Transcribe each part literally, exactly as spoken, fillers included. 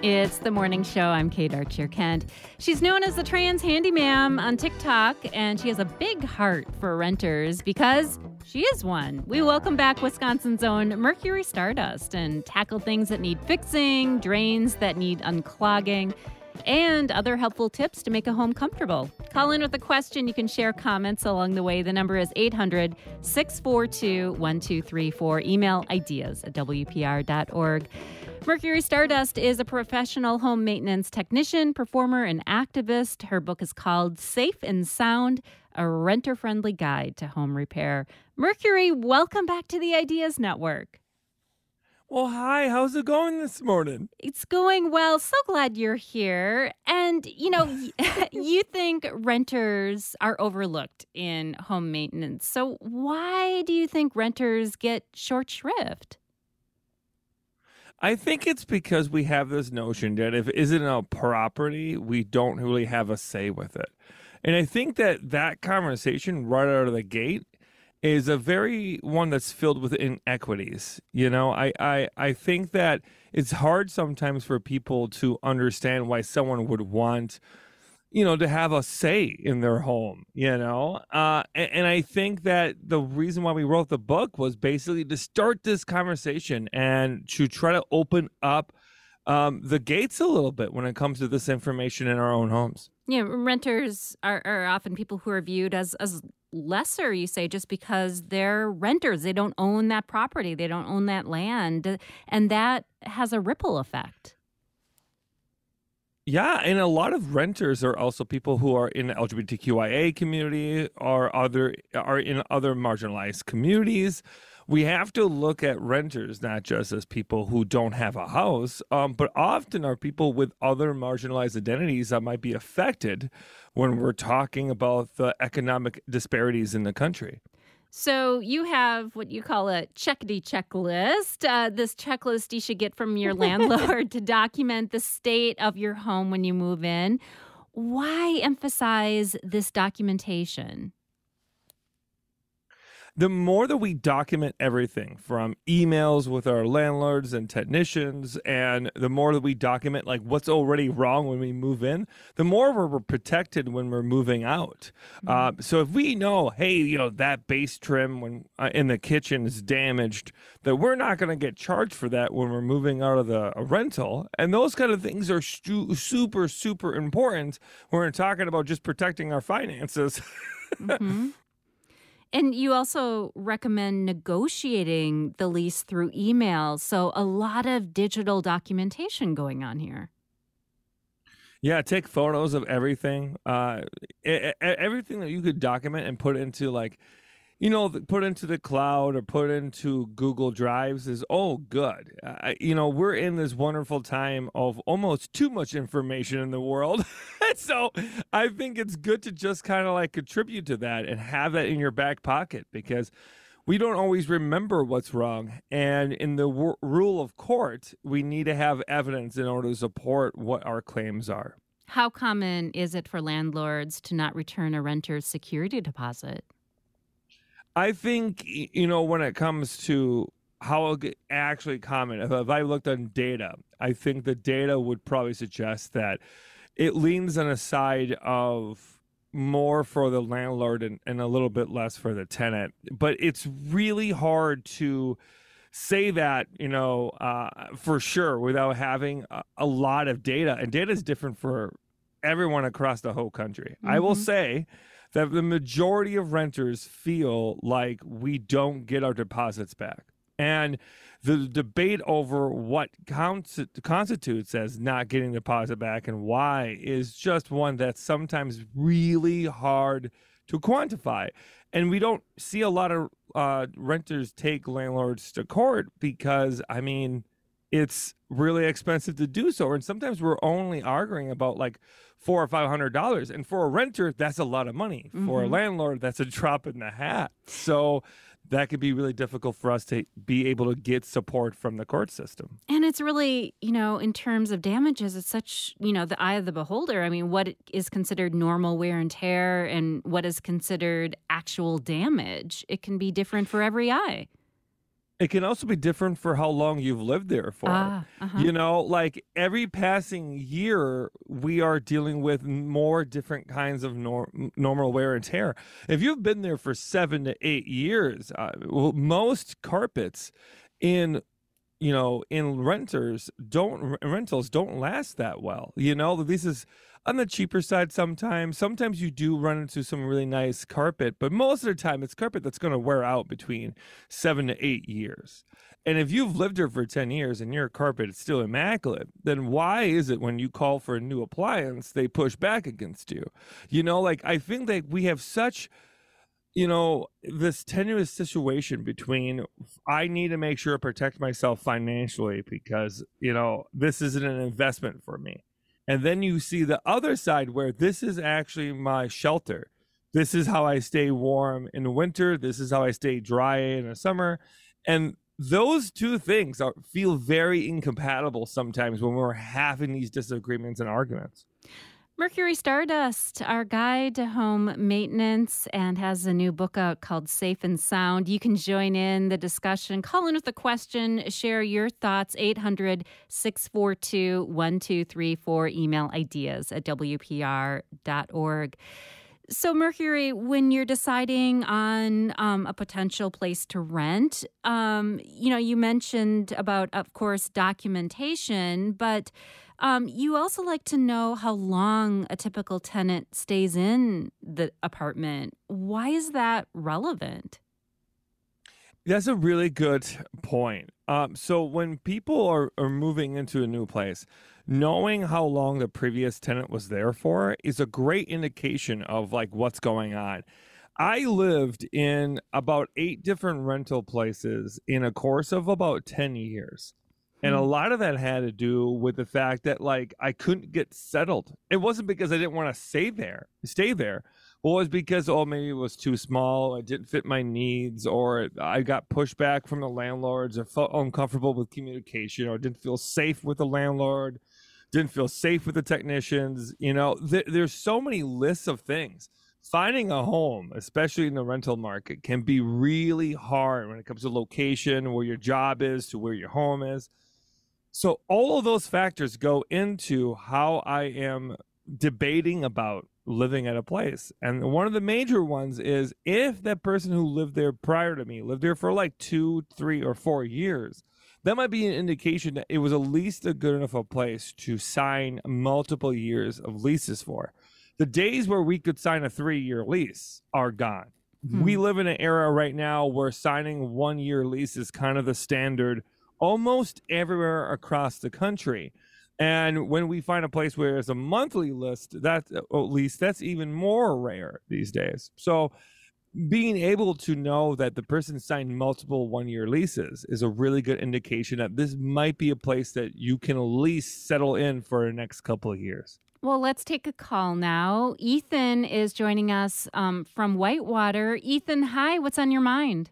It's the morning show. I'm Kate Archer-Kent. She's known as the Trans Handyman on TikTok, and she has a big heart for renters because she is one. We welcome back Wisconsin's own Mercury Stardust and tackle things that need fixing, drains that need unclogging, and other helpful tips to make a home comfortable. Call in with a question. You can share comments along the way. The number is eight hundred, six four two, one two three four. Email ideas at W P R dot org. Mercury Stardust is a professional home maintenance technician, performer, and activist. Her book is called Safe and Sound, a renter-friendly guide to home repair. Mercury, welcome back to the Ideas Network. Well, hi, how's it going this morning? It's going well. So glad you're here. And, you know, you think renters are overlooked in home maintenance. So why do you think renters get short shrift? I think it's because we have this notion that if it isn't a property, we don't really have a say with it. And I think that that conversation right out of the gate is a very one that's filled with inequities. You know, I, I, I think that it's hard sometimes for people to understand why someone would want, you know, to have a say in their home, you know? Uh, and, and I think that the reason why we wrote the book was basically to start this conversation and to try to open up um, the gates a little bit when it comes to this information in our own homes. Yeah, renters are, are often people who are viewed as, as lesser, you say, just because they're renters. They don't own that property. They don't own that land. And that has a ripple effect. Yeah, and a lot of renters are also people who are in the L G B T Q I A community or other are in other marginalized communities. We have to look at renters not just as people who don't have a house, um, but often are people with other marginalized identities that might be affected when we're talking about the economic disparities in the country. So you have what you call a checkity checklist, uh, this checklist you should get from your landlord to document the state of your home when you move in. Why emphasize this documentation? The more that we document everything from emails with our landlords and technicians, and the more that we document like what's already wrong when we move in, the more we're protected when we're moving out. Mm-hmm. Uh, so if we know, hey, you know, that base trim when uh, in the kitchen is damaged, that we're not going to get charged for that when we're moving out of the a rental. And those kind of things are stu- super, super important when we're talking about just protecting our finances. Mm-hmm. And you also recommend negotiating the lease through email. So a lot of digital documentation going on here. Yeah, take photos of everything. Uh, everything that you could document and put into like, you know, put into the cloud or put into Google Drives is all good. Uh, you know, we're in this wonderful time of almost too much information in the world. So I think it's good to just kind of like contribute to that and have that in your back pocket because we don't always remember what's wrong. And in the w- rule of court, we need to have evidence in order to support what our claims are. How common is it for landlords to not return a renter's security deposit? I think, you know, when it comes to how actually common, if, if I looked on data, I think the data would probably suggest that it leans on a side of more for the landlord and, and a little bit less for the tenant. But it's really hard to say that, you know, uh, for sure without having a, a lot of data. And data is different for everyone across the whole country. Mm-hmm. I will say that the majority of renters feel like we don't get our deposits back. And the debate over what counts, constitutes as not getting the deposit back and why is just one that's sometimes really hard to quantify. And we don't see a lot of uh, renters take landlords to court because, I mean, it's really expensive to do so. And sometimes we're only arguing about like four or five hundred dollars. And for a renter, that's a lot of money. Mm-hmm. For a landlord, that's a drop in the hat. So that could be really difficult for us to be able to get support from the court system. And it's really, you know, in terms of damages, it's such, you know, the eye of the beholder. I mean, what is considered normal wear and tear and what is considered actual damage, it can be different for every eye. It can also be different for how long you've lived there for. Ah, uh-huh. You know, like every passing year, we are dealing with more different kinds of nor- normal wear and tear. If you've been there for seven to eight years, uh, well, most carpets in you know, in renters don't rentals don't last that well. You know, this is on the cheaper side sometimes. Sometimes you do run into some really nice carpet, but most of the time it's carpet that's going to wear out between seven to eight years. And if you've lived here for ten years and your carpet is still immaculate, then why is it when you call for a new appliance, they push back against you? You know, like I think that we have such you know, this tenuous situation between I need to make sure to protect myself financially because, you know, this isn't an investment for me. And then you see the other side where this is actually my shelter. This is how I stay warm in the winter. This is how I stay dry in the summer. And those two things are, feel very incompatible sometimes when we're having these disagreements and arguments. Mercury Stardust, our guide to home maintenance, and has a new book out called Safe and Sound. You can join in the discussion, call in with a question, share your thoughts, eight hundred, six four two, one two three four, email ideas at w p r dot org. So, Mercury, when you're deciding on um, a potential place to rent, um, you know, you mentioned about, of course, documentation, but um, you also like to know how long a typical tenant stays in the apartment. Why is that relevant? That's a really good point. Um, so when people are, are moving into a new place, knowing how long the previous tenant was there for is a great indication of like what's going on. I lived in about eight different rental places in a course of about ten years. And a Hmm. lot of that had to do with the fact that like I couldn't get settled. It wasn't because I didn't want to stay there, stay there. Well, it was because, oh, maybe it was too small, it didn't fit my needs, or I got pushback from the landlords, or felt uncomfortable with communication, or didn't feel safe with the landlord, didn't feel safe with the technicians. You know, th- there's so many lists of things. Finding a home, especially in the rental market, can be really hard when it comes to location, where your job is, to where your home is. So all of those factors go into how I am debating about living at a place. And one of the major ones is if that person who lived there prior to me lived there for like two, three, or four years, that might be an indication that it was at least a good enough a place to sign multiple years of leases for. The days where we could sign a three-year lease are gone. We Hmm. live in an era right now where signing one-year lease is kind of the standard almost everywhere across the country. And when we find a place where there's a monthly list, that at least that's even more rare these days. So being able to know that the person signed multiple one-year leases is a really good indication that this might be a place that you can at least settle in for the next couple of years. Well, let's take a call now. Ethan is joining us um, from Whitewater. Ethan, hi, what's on your mind?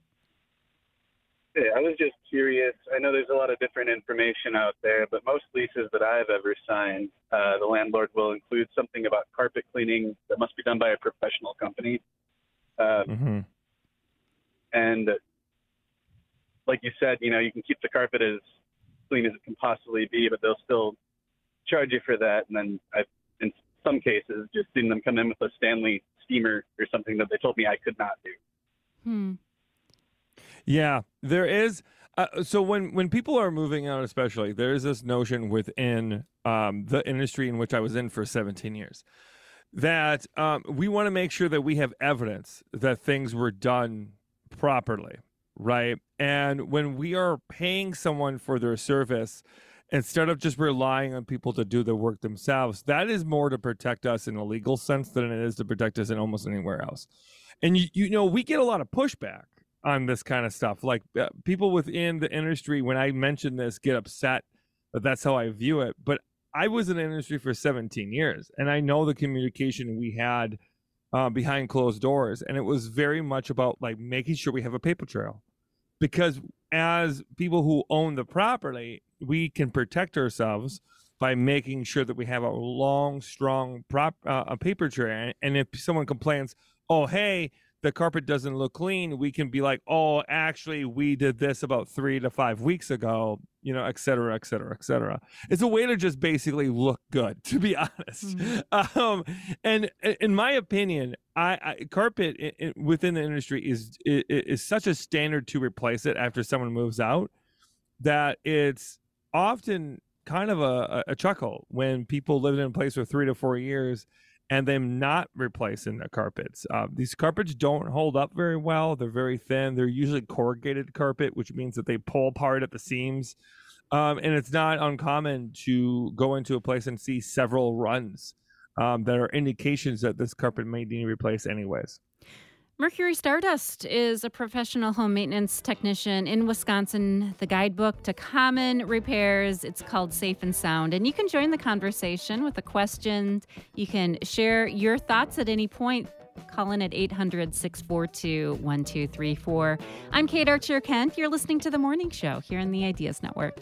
Hey, I was just curious. I know there's a lot of different information out there, but most leases that I've ever signed, uh, the landlord will include something about carpet cleaning that must be done by a professional company. Um, Mm-hmm. and like you said, you know, you can keep the carpet as clean as it can possibly be, but they'll still charge you for that. And then I've, in some cases, just seen them come in with a Stanley steamer or something that they told me I could not do. Hmm. Yeah, there is. Uh, so when when people are moving out, especially, there is this notion within um, the industry in which I was in for seventeen years that um, we want to make sure that we have evidence that things were done properly, right? And when we are paying someone for their service, instead of just relying on people to do the work themselves, that is more to protect us in a legal sense than it is to protect us in almost anywhere else. And you, you know, we get a lot of pushback on this kind of stuff. Like uh, people within the industry, when I mention this, get upset that that's how I view it. But I was in the industry for seventeen years, and I know the communication we had uh, behind closed doors, and it was very much about like making sure we have a paper trail, because as people who own the property, we can protect ourselves by making sure that we have a long, strong prop uh, a paper trail. And if someone complains, oh hey, the carpet doesn't look clean, we can be like, oh, actually, we did this about three to five weeks ago, you know, et cetera, et cetera, et cetera. It's a way to just basically look good, to be honest. Mm-hmm. Um, and in my opinion, I, I carpet in, in, within the industry is, is is such a standard to replace it after someone moves out that it's often kind of a, a chuckle when people live in a place for three to four years and them not replacing their carpets. Uh, these carpets don't hold up very well. They're very thin. They're usually corrugated carpet, which means that they pull apart at the seams. Um, and it's not uncommon to go into a place and see several runs um, that are indications that this carpet may need replaced anyways. Mercury Stardust is a professional home maintenance technician in Wisconsin. The guidebook to common repairs, it's called Safe and Sound. And you can join the conversation with a question. You can share your thoughts at any point. Call in at eight hundred, six four two, one two three four. I'm Kate Archer-Kent. You're listening to The Morning Show here on the Ideas Network.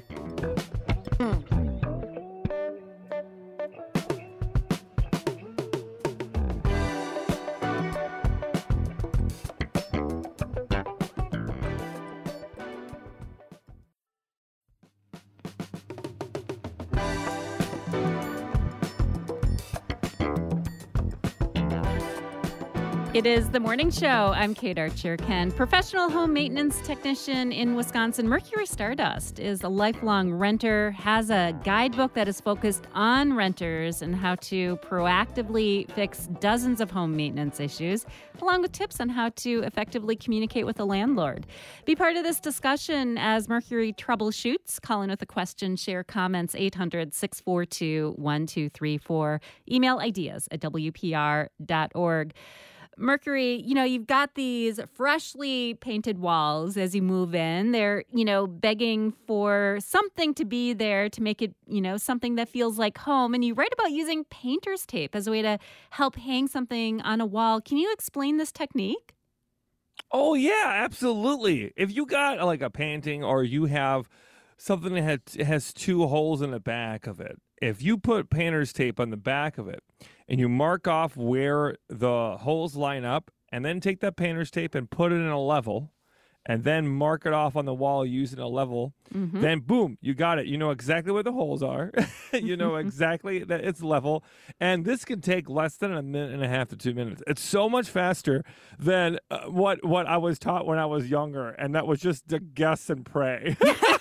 It is The Morning Show. I'm Kate Archer-Kent, professional home maintenance technician in Wisconsin. Mercury Stardust is a lifelong renter, has a guidebook that is focused on renters and how to proactively fix dozens of home maintenance issues, along with tips on how to effectively communicate with a landlord. Be part of this discussion as Mercury troubleshoots. Call in with a question, share comments, eight hundred, six four two, one two three four. Email ideas at w p r dot org. Mercury, you know, you've got these freshly painted walls as you move in. They're, you know, begging for something to be there to make it, you know, something that feels like home. And you write about using painter's tape as a way to help hang something on a wall. Can you explain this technique? Oh, yeah, absolutely. If you got like a painting or you have something that has, has two holes in the back of it, if you put painter's tape on the back of it and you mark off where the holes line up and then take that painter's tape and put it in a level and then mark it off on the wall using a level, mm-hmm. then boom, you got it. You know exactly where the holes are. You know exactly that it's level. And this can take less than a minute and a half to two minutes. It's so much faster than uh, what, what I was taught when I was younger. And that was just to guess and pray.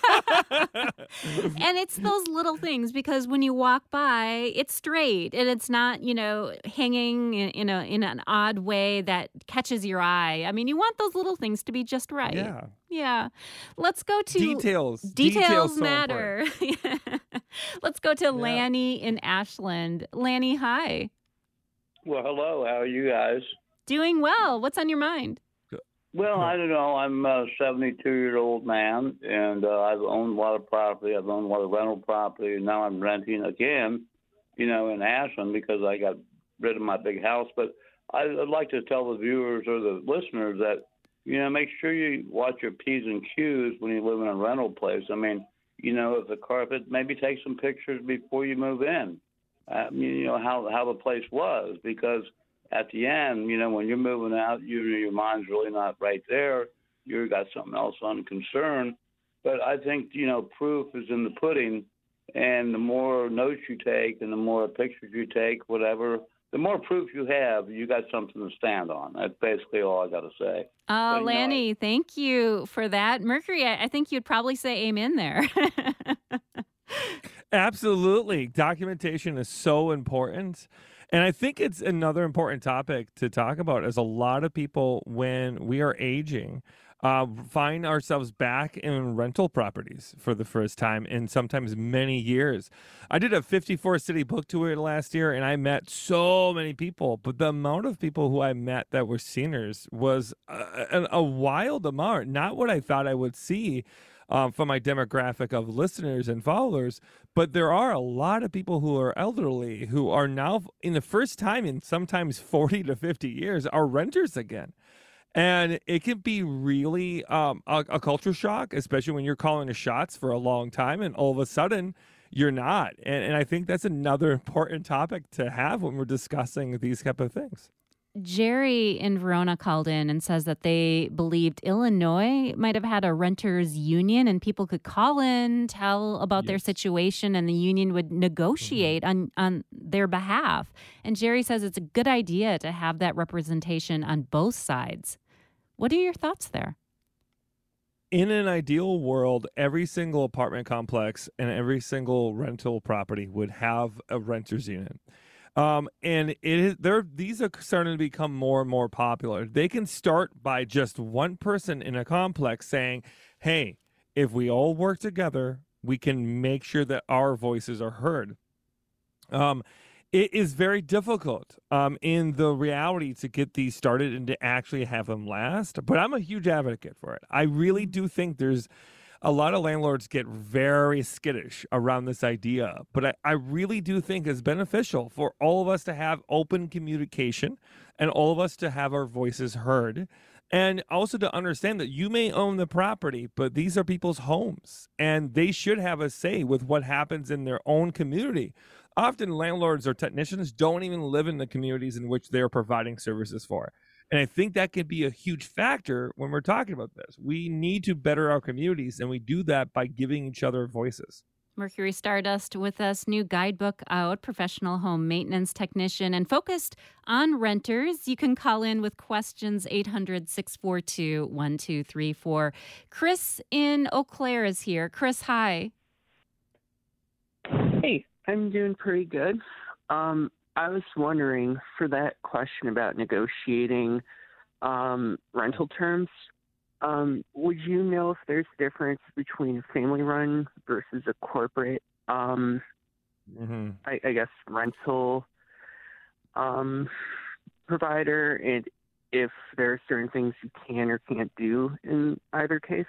And it's those little things because when you walk by, it's straight and it's not, you know, hanging in, in a in an odd way that catches your eye. I mean, you want those little things to be just right. Yeah. Yeah. Let's go to details. Details, details matter. So Let's go to yeah. Lanny in Ashland. Lanny, hi. Well, hello. How are you guys? Doing well. What's on your mind? Well, I don't know. I'm a seventy-two-year-old man, and uh, I've owned a lot of property. I've owned a lot of rental property, and now I'm renting again, you know, in Ashland because I got rid of my big house. But I- I'd like to tell the viewers or the listeners that, you know, make sure you watch your P's and Q's when you live in a rental place. I mean, you know, if the carpet, maybe take some pictures before you move in. I mean, you know, how, how the place was, because at the end, you know, when you're moving out, you, your mind's really not right there. You've got something else on concern. But I think, you know, proof is in the pudding, and the more notes you take and the more pictures you take, whatever, the more proof you have, you got something to stand on. That's basically all I got to say. Oh, but, Lanny, know, thank you for that. Mercury, I, I think you'd probably say amen there. Absolutely. Documentation is so important. And I think it's another important topic to talk about is a lot of people, when we are aging, uh, find ourselves back in rental properties for the first time in sometimes many years. I did a fifty-four city book tour last year, and I met so many people, but the amount of people who I met that were seniors was a, a wild amount, not what I thought I would see Um, from my demographic of listeners and followers, but there are a lot of people who are elderly who are now, in the first time in sometimes forty to fifty years, are renters again. And it can be really um, a, a culture shock, especially when you're calling the shots for a long time and all of a sudden you're not. And, and I think that's another important topic to have when we're discussing these type of things. Jerry in Verona called in and says that they believed Illinois might have had a renters union and people could call in, tell about their Yes. situation, and the union would negotiate on, on their behalf. And Jerry says it's a good idea to have that representation on both sides. What are your thoughts there? In an ideal world, every single apartment complex and every single rental property would have a renters union. Um, and it is they're these are starting to become more and more popular. They can start by just one person in a complex saying, hey, if we all work together, we can make sure that our voices are heard. Um, it is very difficult um, in the reality to get these started and to actually have them last. But I'm a huge advocate for it. I really do think there's a lot of landlords get very skittish around this idea, but I, I really do think it's beneficial for all of us to have open communication and all of us to have our voices heard. And also to understand that you may own the property, but these are people's homes and they should have a say with what happens in their own community. Often landlords or technicians don't even live in the communities in which they're providing services for. And I think that could be a huge factor when we're talking about this. We need to better our communities, and we do that by giving each other voices. Mercury Stardust with us, new guidebook out, professional home maintenance technician, and focused on renters. You can call in with questions, eight hundred, six four two, one two three four. Chris in Eau Claire is here. Chris, hi. Hey, I'm doing pretty good. Um, I was wondering, for that question about negotiating um, rental terms, um, would you know if there's a difference between a family-run versus a corporate, um, Mm-hmm. I, I guess, rental um, provider, and if there are certain things you can or can't do in either case?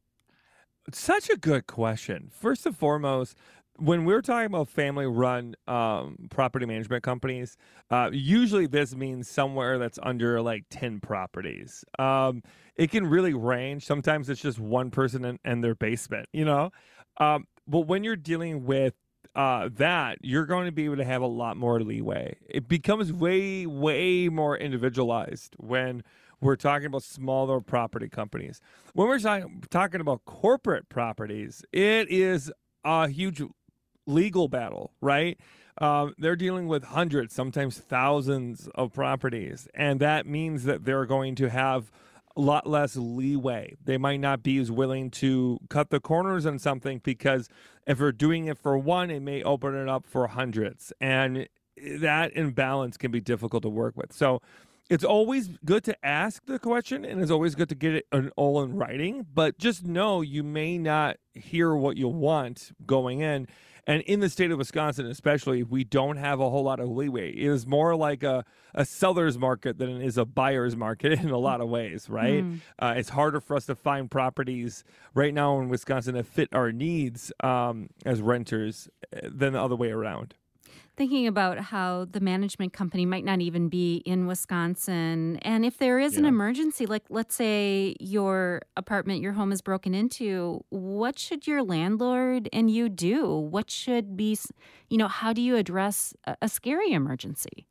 Such a good question. First and foremost, when we're talking about family-run um, property management companies, uh, usually this means somewhere that's under like ten properties. Um, it can really range. Sometimes it's just one person in, in their basement, you know? Um, but when you're dealing with uh, that, you're going to be able to have a lot more leeway. It becomes way, way more individualized when we're talking about smaller property companies. When we're talking, talking about corporate properties, it is a huge legal battle, right? Um, they're dealing with hundreds, sometimes thousands of properties. And that means that they're going to have a lot less leeway. They might not be as willing to cut the corners on something because if they're doing it for one, it may open it up for hundreds. And that imbalance can be difficult to work with. So it's always good to ask the question, and it's always good to get it in, all in writing, but just know you may not hear what you want going in. And in the state of Wisconsin, especially, we don't have a whole lot of leeway. It is more like a, a seller's market than it is a buyer's market in a lot of ways, right? Mm. Uh, it's harder for us to find properties right now in Wisconsin that fit our needs um, as renters than the other way around. Thinking about how the management company might not even be in Wisconsin. And if there is yeah. an emergency, like let's say your apartment, your home is broken into, what should your landlord and you do? What should be, you know, how do you address a, a scary emergency?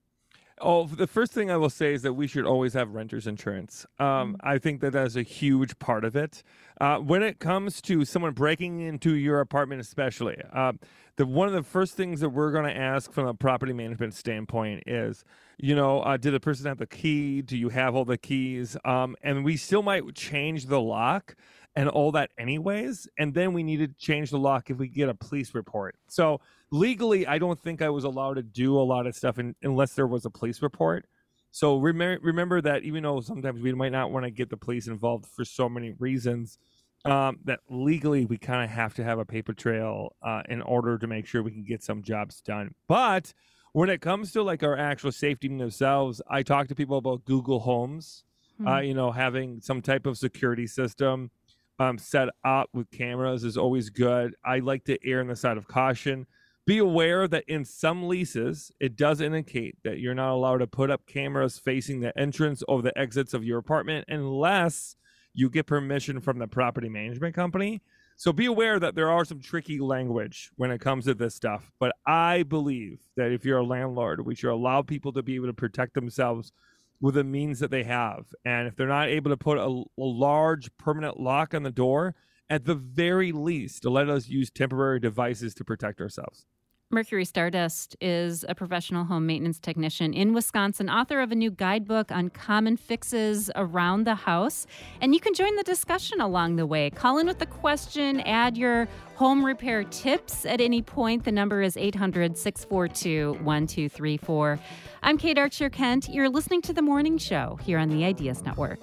Oh, the first thing I will say is that we should always have renter's insurance. Um, mm-hmm. I think that that's a huge part of it. Uh, when it comes to someone breaking into your apartment especially, uh, the one of the first things that we're going to ask from a property management standpoint is, you know, uh, did the person have the key? Do you have all the keys? Um, and we still might change the lock and all that anyways. And then we need to change the lock if we get a police report. So legally, I don't think I was allowed to do a lot of stuff in, unless there was a police report. So remember, remember that even though sometimes we might not want to get the police involved for so many reasons, um, that legally we kind of have to have a paper trail uh, in order to make sure we can get some jobs done. But when it comes to like our actual safety themselves, I talk to people about Google Homes, hmm. uh, you know, having some type of security system um, set up with cameras is always good. I like to err on the side of caution. Be aware that in some leases, it does indicate that you're not allowed to put up cameras facing the entrance or the exits of your apartment unless you get permission from the property management company. So be aware that there are some tricky language when it comes to this stuff. But I believe that if you're a landlord, we should allow people to be able to protect themselves with the means that they have. And if they're not able to put a, a large permanent lock on the door, at the very least, to let us use temporary devices to protect ourselves. Mercury Stardust is a professional home maintenance technician in Wisconsin, author of a new guidebook on common fixes around the house. And you can join the discussion along the way. Call in with a question, add your home repair tips at any point. The number is eight hundred, six four two, one two three four. I'm Kate Archer-Kent. You're listening to The Morning Show here on the Ideas Network.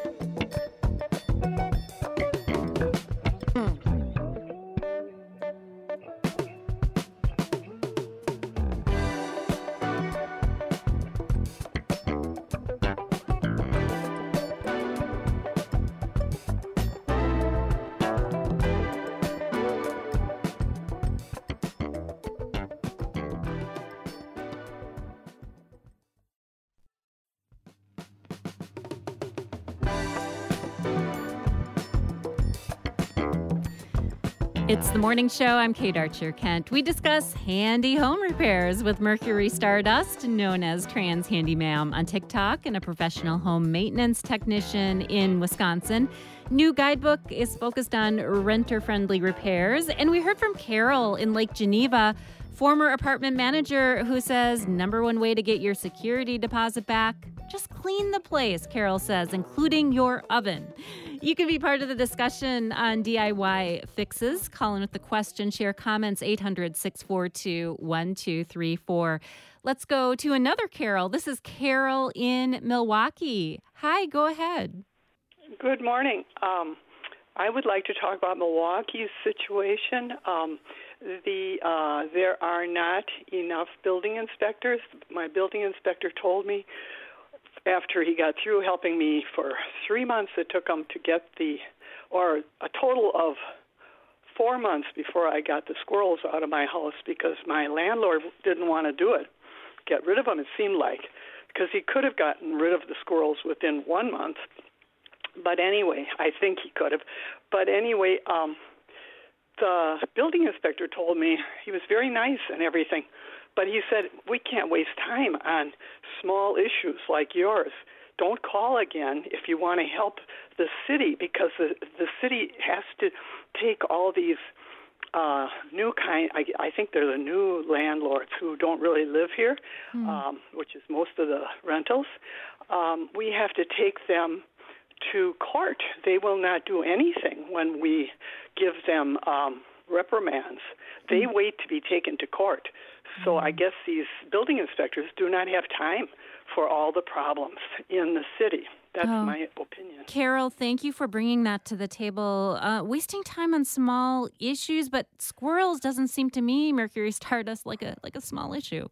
It's The Morning Show. I'm Kate Archer-Kent. We discuss handy home repairs with Mercury Stardust, known as Trans Handyman on TikTok, and a professional home maintenance technician in Wisconsin. New guidebook is focused on renter-friendly repairs. And we heard from Carol in Lake Geneva, former apartment manager, who says number one way to get your security deposit back, just clean the place, Carol says, including your oven. You can be part of the discussion on D I Y fixes. Call in with the question, share comments, eight hundred, six four two, one two three four. Let's go to another Carol. This is Carol in Milwaukee. Hi, go ahead. Good morning. Um, I would like to talk about Milwaukee's situation. Um, the uh, there are not enough building inspectors. My building inspector told me after he got through helping me for three months, it took him to get the, or a total of four months before I got the squirrels out of my house because my landlord didn't want to do it, get rid of them, it seemed like, because he could have gotten rid of the squirrels within one month. But anyway, I think he could have. But anyway, um, the building inspector told me, he was very nice and everything, but he said, we can't waste time on small issues like yours. Don't call again if you want to help the city, because the, the city has to take all these uh, new kind, I, I think they're the new landlords who don't really live here, mm. um, which is most of the rentals. Um, we have to take them to court. They will not do anything when we give them um, reprimands. They mm. wait to be taken to court. So I guess these building inspectors do not have time for all the problems in the city. That's oh. my opinion. Carol, thank you for bringing that to the table. Uh, wasting time on small issues, but squirrels doesn't seem to me, Mercury Stardust, like a like a small issue.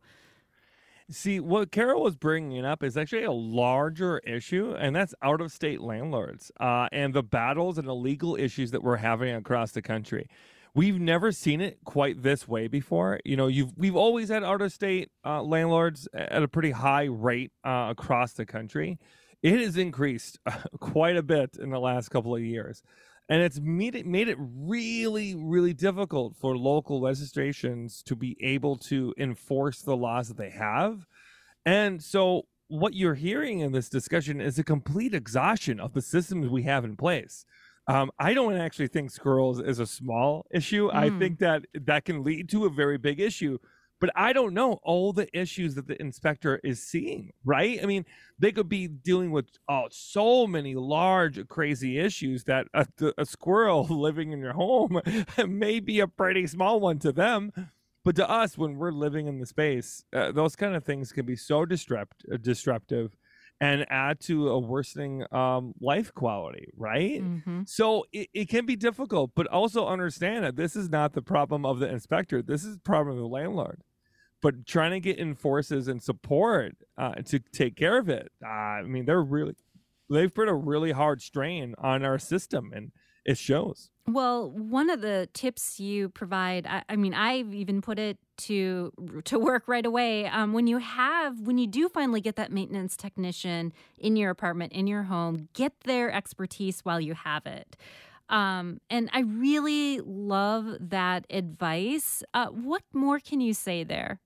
See, what Carol was bringing up is actually a larger issue, and that's out-of-state landlords uh, and the battles and the legal issues that we're having across the country. We've never seen it quite this way before. You know, you've we've always had out-of-state uh, landlords at a pretty high rate uh, across the country. It has increased uh, quite a bit in the last couple of years, and it's made it made it really, really difficult for local legislations to be able to enforce the laws that they have. And so, what you're hearing in this discussion is a complete exhaustion of the systems we have in place. Um, I don't actually think squirrels is a small issue. Mm. I think that that can lead to a very big issue, but I don't know all the issues that the inspector is seeing, right? I mean, they could be dealing with oh, so many large, crazy issues that a, a squirrel living in your home may be a pretty small one to them. But to us, when we're living in the space, uh, those kind of things can be so disrupt, uh, disruptive and add to a worsening um, life quality, right? Mm-hmm. So it, it can be difficult, but also understand that this is not the problem of the inspector. This is the problem of the landlord. But trying to get enforcers and support uh, to take care of it, uh, I mean, they're really, they've put a really hard strain on our system, and it shows. Well, one of the tips you provide, I, I mean, I've even put it to to work right away. Um, when you have, when you do finally get that maintenance technician in your apartment, in your home, get their expertise while you have it. Um, and I really love that advice. Uh, what more can you say there?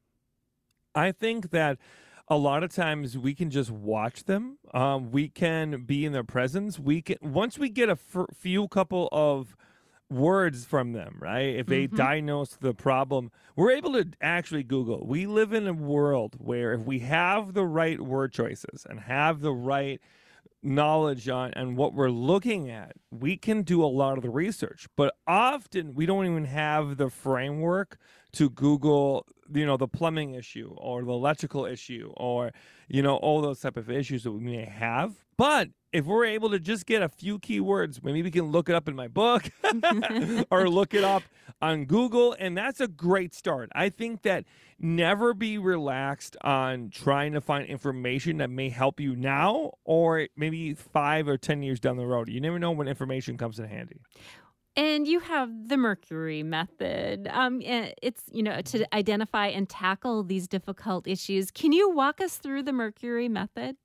I think that a lot of times we can just watch them. Um, we can be in their presence. We can once we get a f- few couple of words from them, right? If they Mm-hmm. diagnose the problem, we're able to actually Google. We live in a world where if we have the right word choices and have the right knowledge on and what we're looking at, we can do a lot of the research. But often we don't even have the framework to Google, you know, the plumbing issue or the electrical issue or, you know, all those type of issues that we may have. But if we're able to just get a few keywords, maybe we can look it up in my book or look it up on Google, and that's a great start. I think that never be relaxed on trying to find information that may help you now or maybe five or ten years down the road. You never know when information comes in handy. And you have the Mercury method. Um, eh, it's, you know, to identify and tackle these difficult issues. Can you walk us through the Mercury method?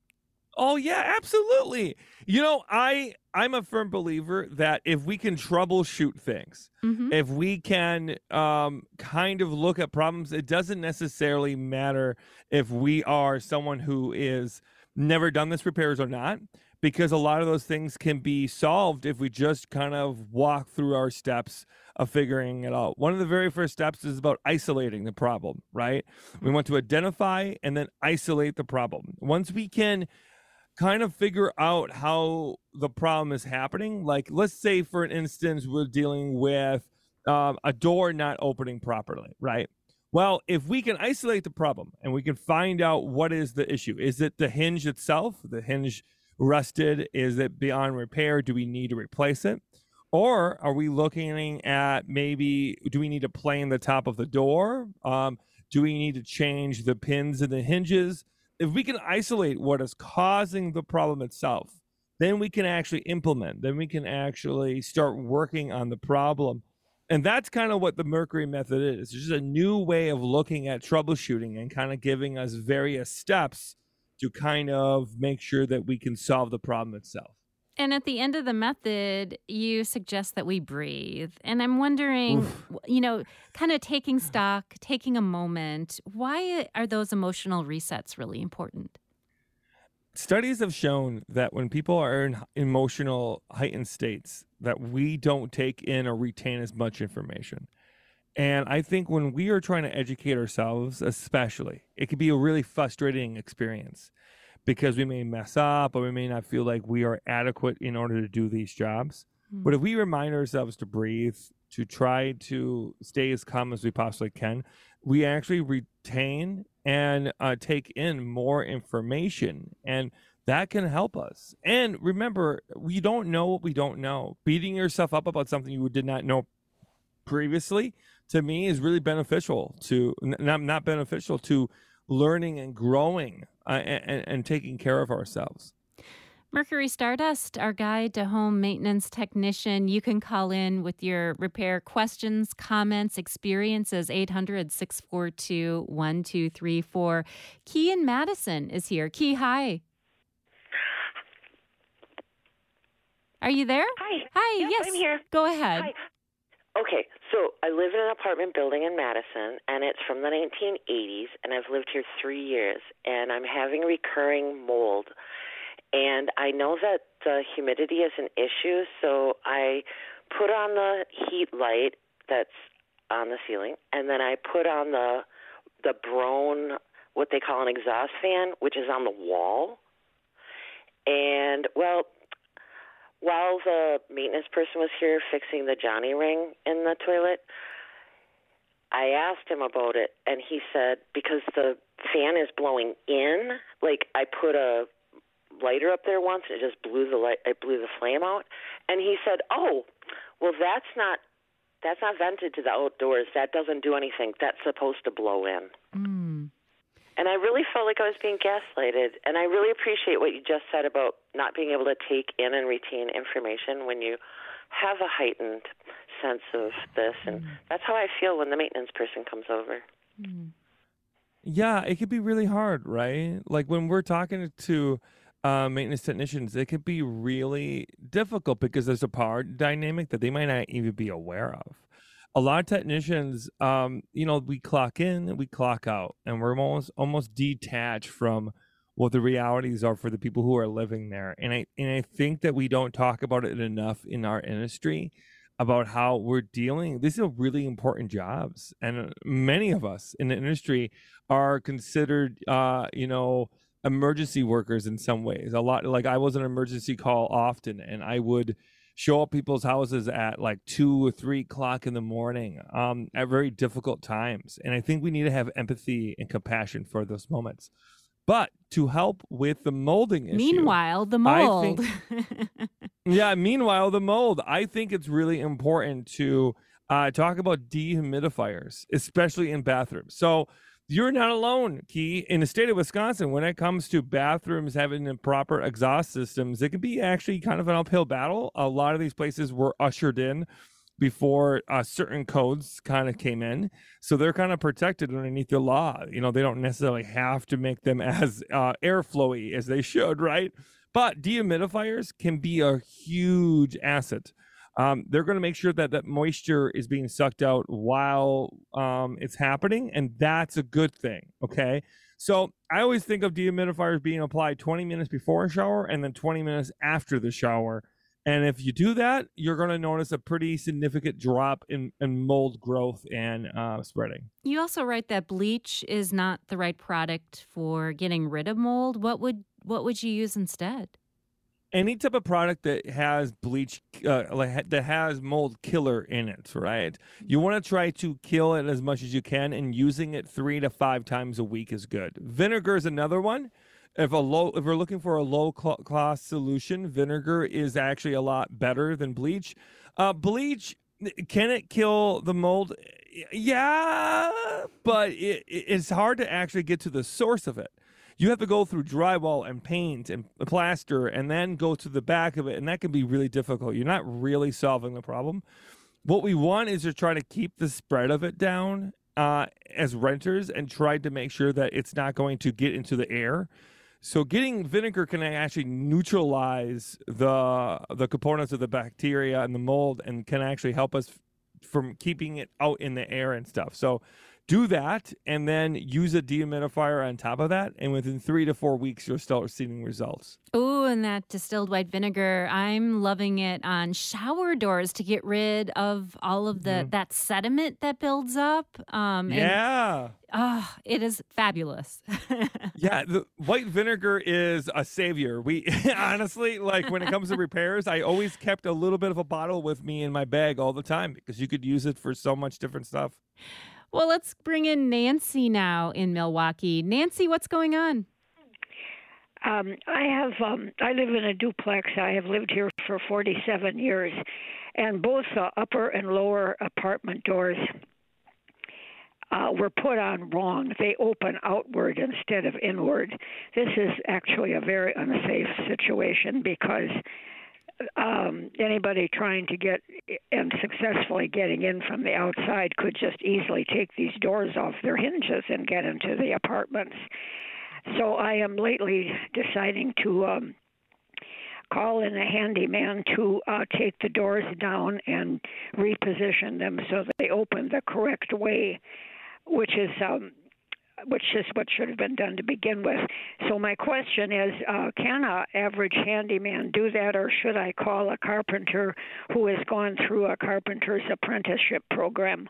Oh yeah, absolutely. You know, I I'm a firm believer that if we can troubleshoot things, Mm-hmm. if we can um, kind of look at problems, it doesn't necessarily matter if we are someone who is never done this repairs or not, because a lot of those things can be solved if we just kind of walk through our steps of figuring it out. One of the very first steps is about isolating the problem, right? We want to identify and then isolate the problem. Once we can kind of figure out how the problem is happening. Like, let's say, for an instance, we're dealing with um, a door not opening properly, right? Well, if we can isolate the problem and we can find out what is the issue, is it the hinge itself? The hinge rusted? Is it beyond repair? Do we need to replace it? Or are we looking at maybe, do we need to plane the top of the door? Um, do we need to change the pins in the hinges? If we can isolate what is causing the problem itself, then we can actually implement, then we can actually start working on the problem. And that's kind of what the Mercury method is. It's just a new way of looking at troubleshooting and kind of giving us various steps to kind of make sure that we can solve the problem itself. And at the end of the method, you suggest that we breathe. And I'm wondering, Oof. you know, kind of taking stock, taking a moment. Why are those emotional resets really important? Studies have shown that when people are in emotional heightened states, that we don't take in or retain as much information. And I think when we are trying to educate ourselves, especially, it can be a really frustrating experience because we may mess up or we may not feel like we are adequate in order to do these jobs. Mm. But if we remind ourselves to breathe, to try to stay as calm as we possibly can, we actually retain and uh, take in more information. And that can help us. And remember, we don't know what we don't know. Beating yourself up about something you did not know previously, to me, is really beneficial to, not, not beneficial to learning and growing uh, and, and taking care of ourselves. Mercury Stardust, our guide to home maintenance technician. You can call in with your repair questions, comments, experiences, eight hundred, six four two, one two three four. Key in Madison is here. Key, hi. Are you there? Hi. Hi, Yep, yes. I'm here. Go ahead. Hi. Okay, so I live in an apartment building in Madison, and it's from the nineteen eighties, and I've lived here three years, and I'm having recurring mold. And I know that the humidity is an issue, so I put on the heat light that's on the ceiling, and then I put on the the Broan, what they call an exhaust fan, which is on the wall. And, well, while the maintenance person was here fixing the Johnny ring in the toilet, I asked him about it, and he said because the fan is blowing in, like I put a lighter up there once, and it just blew the light, it blew the flame out, and he said, "Oh, well, that's not that's not vented to the outdoors. That doesn't do anything. That's supposed to blow in." Mm. And I really felt like I was being gaslighted. And I really appreciate what you just said about not being able to take in and retain information when you have a heightened sense of this. And Mm. that's how I feel when the maintenance person comes over. Mm. Yeah, it could be really hard, right? Like when we're talking to uh, maintenance technicians, it can be really difficult because there's a power dynamic that they might not even be aware of. A lot of technicians, um, you know, we clock in and we clock out, and we're almost almost detached from what the realities are for the people who are living there. And I and I think that we don't talk about it enough in our industry about how we're dealing. These are really important jobs, and uh, many of us in the industry are considered, uh, you know, emergency workers in some ways. A lot, like I was an emergency call often, and I would show up people's houses at like two or three o'clock in the morning, um, at very difficult times. And I think we need to have empathy and compassion for those moments. But to help with the molding issue, Meanwhile, the I mold. think, yeah, meanwhile, the mold, I think it's really important to uh, talk about dehumidifiers, especially in bathrooms. So you're not alone, Key. In the state of Wisconsin, when it comes to bathrooms having improper exhaust systems, it can be actually kind of an uphill battle. A lot of these places were ushered in before uh, certain codes kind of came in. So they're kind of protected underneath the law. You know, they don't necessarily have to make them as uh, airflowy as they should, right? But dehumidifiers can be a huge asset. Um, they're going to make sure that that moisture is being sucked out while um, it's happening, and that's a good thing, okay? So I always think of dehumidifiers being applied twenty minutes before a shower and then twenty minutes after the shower. And if you do that, you're going to notice a pretty significant drop in, in mold growth and uh, spreading. You also write that bleach is not the right product for getting rid of mold. What would what would you use instead? Any type of product that has bleach, uh, like, that has mold killer in it, right? You want to try to kill it as much as you can, and using it three to five times a week is good. Vinegar is another one. If a low, if we're looking for a low cost solution, vinegar is actually a lot better than bleach. Uh, bleach, can it kill the mold? Yeah, but it, it's hard to actually get to the source of it. You have to go through drywall and paint and plaster and then go to the back of it, and that can be really difficult. You're not really solving the problem. What we want is to try to keep the spread of it down uh, as renters and try to make sure that it's not going to get into the air. So getting vinegar can actually neutralize the the components of the bacteria and the mold, and can actually help us from keeping it out in the air and stuff. So do that, and then use a dehumidifier on top of that, and within three to four weeks, you'll start seeing results. Oh, and that distilled white vinegar, I'm loving it on shower doors to get rid of all of the mm-hmm. that sediment that builds up. Um, yeah. And, oh, it is fabulous. Yeah, the white vinegar is a savior. We honestly, like when it comes to repairs, I always kept a little bit of a bottle with me in my bag all the time because you could use it for so much different stuff. Well, let's bring in Nancy now in Milwaukee. Nancy, what's going on? Um, I have. Um, I live in a duplex. I have lived here for forty-seven years, and both the upper and lower apartment doors uh, were put on wrong. They open outward instead of inward. This is actually a very unsafe situation because Um, anybody trying to get and successfully getting in from the outside could just easily take these doors off their hinges and get into the apartments. So I am lately deciding to um, call in a handyman to uh, take the doors down and reposition them so that they open the correct way, which is um, which is what should have been done to begin with. So my question is, uh, can an average handyman do that, or should I call a carpenter who has gone through a carpenter's apprenticeship program?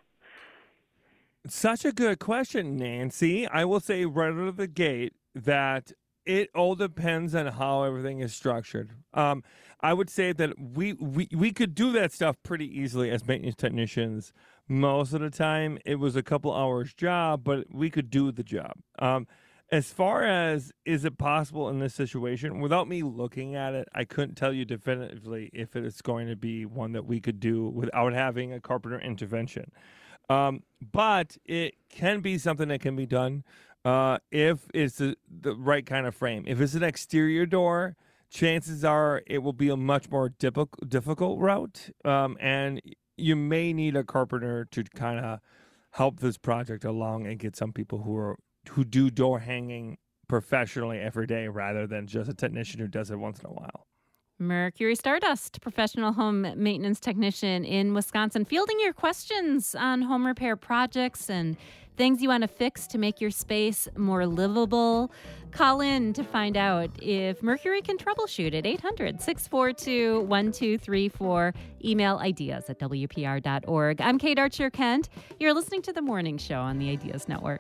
Such a good question, Nancy. I will say right out of the gate that it all depends on how everything is structured. Um, I would say that we, we, we could do that stuff pretty easily as maintenance technicians. Most of the time, it was a couple hours job, but we could do the job. Um, as far as is it possible in this situation, without me looking at it, I couldn't tell you definitively if it is going to be one that we could do without having a carpenter intervention. Um, but it can be something that can be done uh, if it's the, the right kind of frame. If it's an exterior door, chances are it will be a much more difficult, difficult route, um, and you may need a carpenter to kind of help this project along and get some people who are who do door hanging professionally every day rather than just a technician who does it once in a while. Mercury Stardust, professional home maintenance technician in Wisconsin, fielding your questions on home repair projects and things you want to fix to make your space more livable. Call in to find out if Mercury can troubleshoot at eight hundred, six four two, one two three four. Email ideas at W P R dot org. I'm Kate Archer-Kent. You're listening to The Morning Show on the Ideas Network.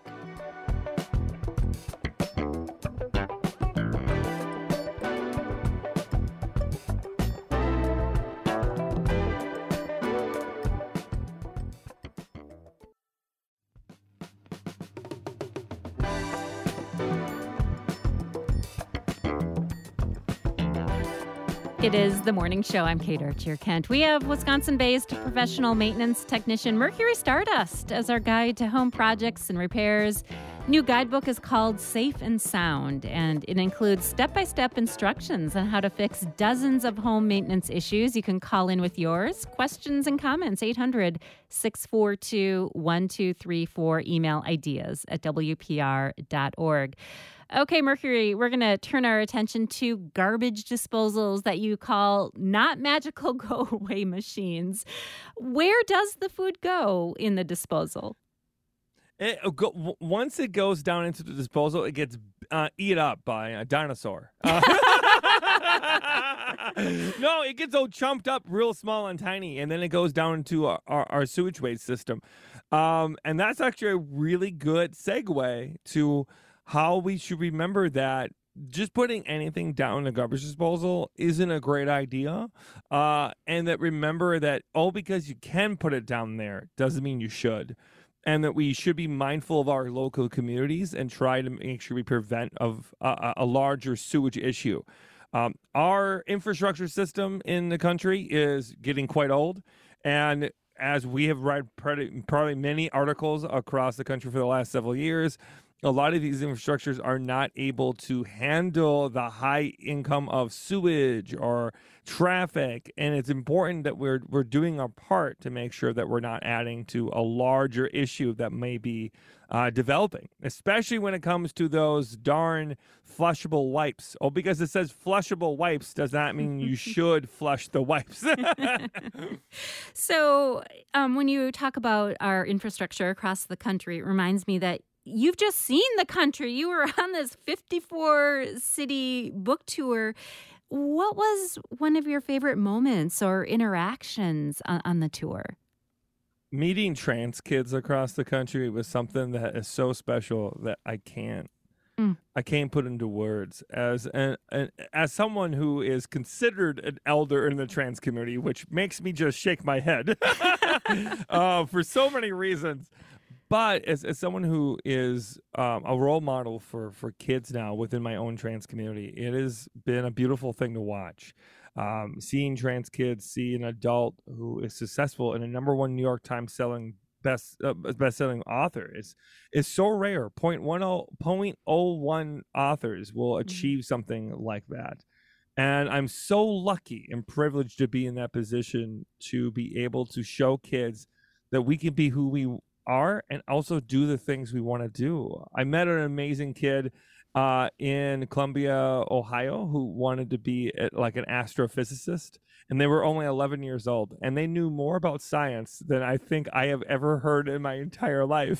It is The Morning Show. I'm Kate Archer-Kent. We have Wisconsin-based professional maintenance technician Mercury Stardust as our guide to home projects and repairs. New guidebook is called Safe and Sound, and it includes step-by-step instructions on how to fix dozens of home maintenance issues. You can call in with yours, questions and comments, eight hundred, six four two, one two three four. Email ideas at W P R dot org. Okay, Mercury, we're going to turn our attention to garbage disposals that you call not magical go-away machines. Where does the food go in the disposal? It, go, once it goes down into the disposal, it gets uh, eat up by a dinosaur. Uh, no, it gets all chumped up real small and tiny, and then it goes down into our, our, our sewage waste system. Um, and that's actually a really good segue to how we should remember that just putting anything down in the garbage disposal isn't a great idea. Uh, and that remember that, oh, because you can put it down there doesn't mean you should. And that we should be mindful of our local communities and try to make sure we prevent of a, a larger sewage issue. Um, our infrastructure system in the country is getting quite old. And as we have read probably many articles across the country for the last several years, a lot of these infrastructures are not able to handle the high income of sewage or traffic, and it's important that we're we're doing our part to make sure that we're not adding to a larger issue that may be uh, developing, especially when it comes to those darn flushable wipes. Oh, because it says flushable wipes does not mean you should flush the wipes. So um, when you talk about our infrastructure across the country, it reminds me that you've just seen the country. You were on this fifty-four city book tour. What was one of your favorite moments or interactions on, on the tour? Meeting trans kids across the country was something that is so special that I can't mm. I can't put into words. As an, an as someone who is considered an elder in the trans community, which makes me just shake my head uh, for so many reasons. But as, as someone who is um, a role model for, for kids now within my own trans community, it has been a beautiful thing to watch. Um, seeing trans kids see an adult who is successful and a number one New York Times selling best uh, best-selling author is is so rare. zero point one zero one authors will achieve something like that. And I'm so lucky and privileged to be in that position to be able to show kids that we can be who we are and also do the things we want to do. I met an amazing kid uh, in Columbia, Ohio, who wanted to be a, like an astrophysicist, and they were only eleven years old, and they knew more about science than I think I have ever heard in my entire life.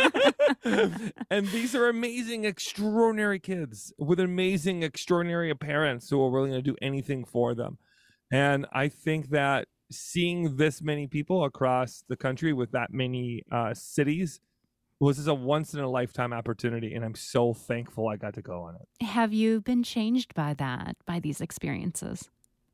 And these are amazing, extraordinary kids with amazing, extraordinary parents who are willing to do anything for them. And I think that seeing this many people across the country with that many uh, cities was just a once in a lifetime opportunity. And I'm so thankful I got to go on it. Have you been changed by that, by these experiences?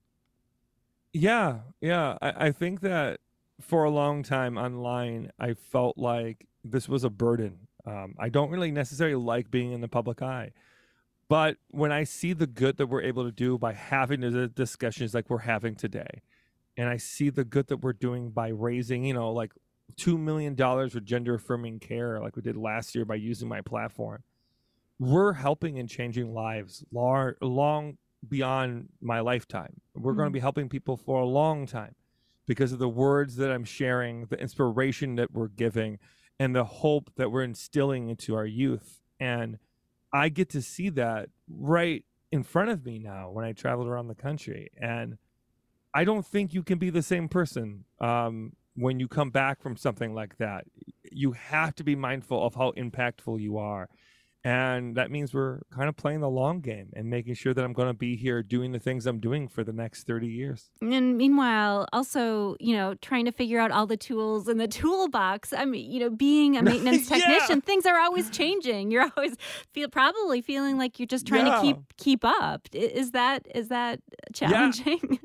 Yeah. Yeah. I, I think that for a long time online, I felt like this was a burden. Um, I don't really necessarily like being in the public eye. But when I see the good that we're able to do by having the discussions like we're having today, and I see the good that we're doing by raising, you know, like two million dollars for gender affirming care, like we did last year by using my platform, we're helping and changing lives long, long beyond my lifetime. We're mm-hmm. going to be helping people for a long time because of the words that I'm sharing, the inspiration that we're giving, and the hope that we're instilling into our youth. And I get to see that right in front of me now when I travel around the country. And I don't think you can be the same person um, when you come back from something like that. You have to be mindful of how impactful you are. And that means we're kind of playing the long game and making sure that I'm going to be here doing the things I'm doing for the next thirty years. And meanwhile, also, you know, trying to figure out all the tools in the toolbox. I mean, you know, being a maintenance Yeah. technician, things are always changing. You're always feel probably feeling like you're just trying Yeah. to keep keep up. I- Is that is that challenging?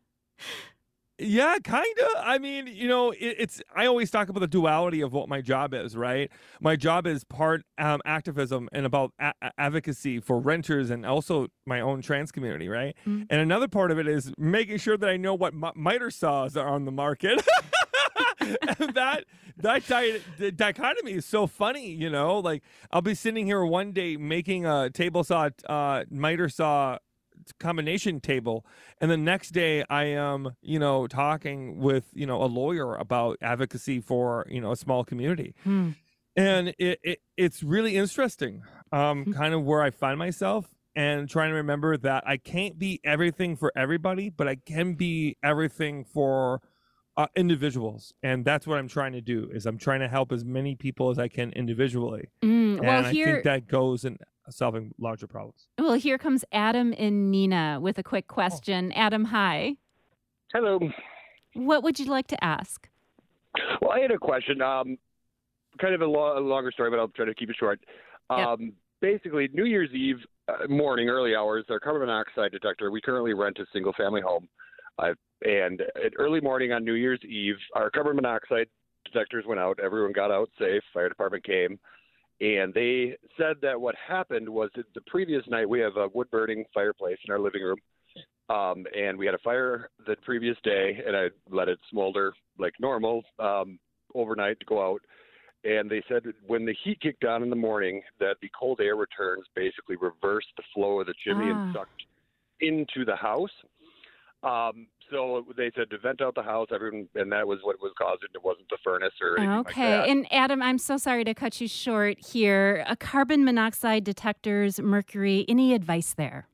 Yeah, kind of. I mean, you know, it, it's, I always talk about the duality of what my job is, right? My job is part um, activism and about a- a- advocacy for renters and also my own trans community, right? Mm. And another part of it is making sure that I know what mi- miter saws are on the market. And that that di- the dichotomy is so funny, you know? Like, I'll be sitting here one day making a table saw, uh, miter saw combination table, and the next day I am, you know, talking with, you know, a lawyer about advocacy for, you know, a small community. Hmm. And it, it it's really interesting, um, kind of where I find myself, and trying to remember that I can't be everything for everybody, but I can be everything for uh, individuals. And that's what I'm trying to do, is I'm trying to help as many people as I can individually. Mm, well, and I here, think that goes in solving larger problems. well, here comes Adam and Nina with a quick question. Adam, hi. Hello. What would you like to ask? Well, I had a question. Um, kind of a, lo- a longer story, but I'll try to keep it short. Yep. Um, Basically, New Year's Eve uh, morning, early hours, our carbon monoxide detector, we currently rent a single-family home. Uh, and at early morning on New Year's Eve, our carbon monoxide detectors went out. Everyone got out safe. Fire department came. And they said that what happened was that the previous night, we have a wood-burning fireplace in our living room. Um, and we had a fire the previous day, and I let it smolder like normal um, overnight to go out. And they said when the heat kicked on in the morning, that the cold air returns basically reversed the flow of the chimney Ah. and sucked into the house. Um, so they said to vent out the house, everyone, and that was what was causing it. It wasn't the furnace or anything Okay. like that. And Adam, I'm so sorry to cut you short here. A carbon monoxide detectors, mercury, any advice there?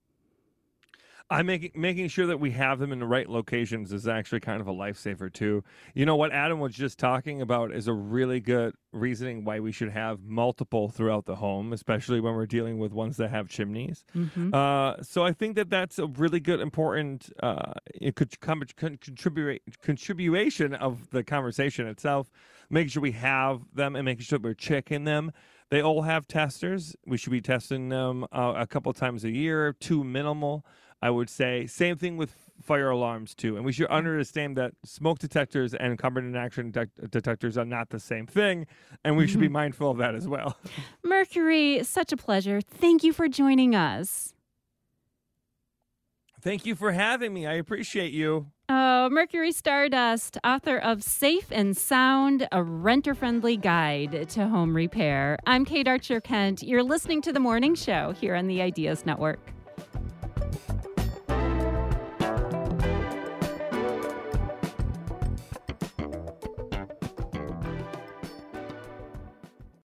I'm making making sure that we have them in the right locations is actually kind of a lifesaver too. You know what Adam was just talking about is a really good reasoning why we should have multiple throughout the home, especially when we're dealing with ones that have chimneys. Mm-hmm. Uh, so I think that that's a really good, important uh, it could con- con- contribute contribution of the conversation itself. Making sure we have them and making sure we're checking them. They all have testers. We should be testing them uh, a couple times a year, too minimal, I would say. Same thing with fire alarms, too. And we should understand that smoke detectors and carbon monoxide detect- detectors are not the same thing. And we should be mindful of that as well. Mercury, such a pleasure. Thank you for joining us. Thank you for having me. I appreciate you. Oh, Mercury Stardust, author of Safe and Sound, a renter-friendly guide to home repair. I'm Kate Archer Kent. You're listening to The Morning Show here on the Ideas Network.